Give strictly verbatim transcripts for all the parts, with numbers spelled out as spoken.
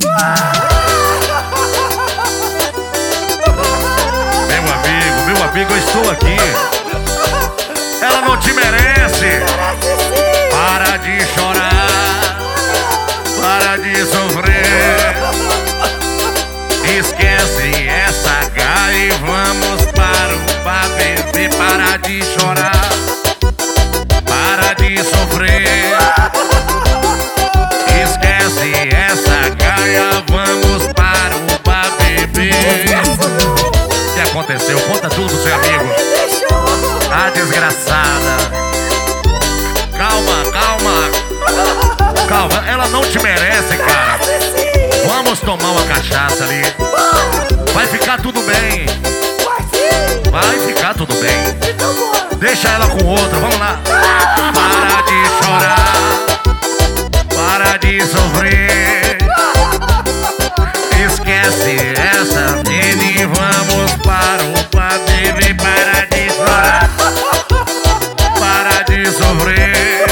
Meu amigo, meu amigo, eu estou aqui. Ela não te merece. Para de chorar, para de sofrer. Esquece essa gaia e vamos para o bar beber. Para de chorar, para de sofrer. Esquece essa gaia, vamos para o bar beber. O que aconteceu? Conta tudo pro seu amigo. A desgraçada. Calma, calma. Calma, ela não te merece, cara. Vamos tomar uma cachaça ali. Vai ficar tudo bem. Vai ficar tudo bem. Deixa ela com outra, vamos lá. Para de chorar, para de sofrer. Esquece essa menina e vamos para o bar beber. Para de chorar, para de sofrer.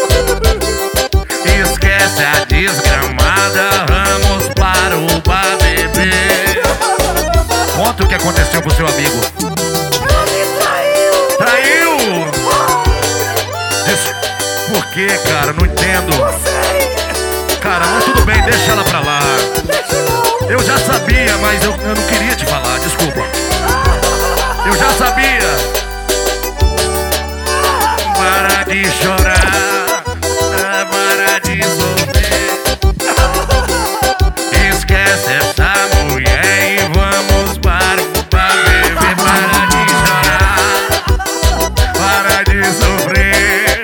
Esquece a desgramada, vamos para o bar beber. Conta o que aconteceu pro seu amigo. Ela me traiu. Traiu? Diz, por que, cara? Não entendo. Cara, mas tudo bem, deixa ela pra lá. Eu já sabia, mas eu, eu não queria te falar, desculpa. Eu já sabia. Para de chorar, para de sofrer. Esquece essa mulher e vamos para o bar beber. Para de chorar, para de sofrer.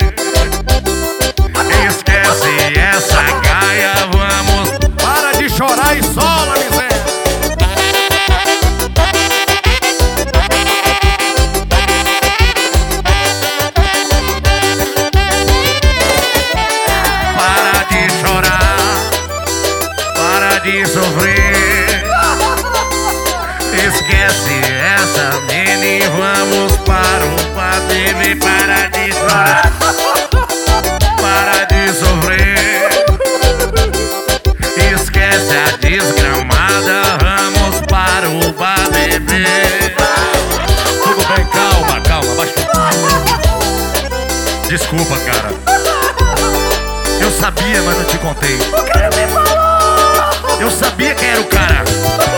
Esquece essa gaia, vamos. Para de chorar e sola, miséria. Para de chorar, para de sofrer. Esquece essa menina e vamos para o bar beber. Para de chorar, para de sofrer. Esquece a desgramada, vamos para o bar beber. Tudo bem, calma, calma, baixa. Desculpa, cara. Eu sabia, mas não te contei. O cara me falou. Eu sabia quem era o cara.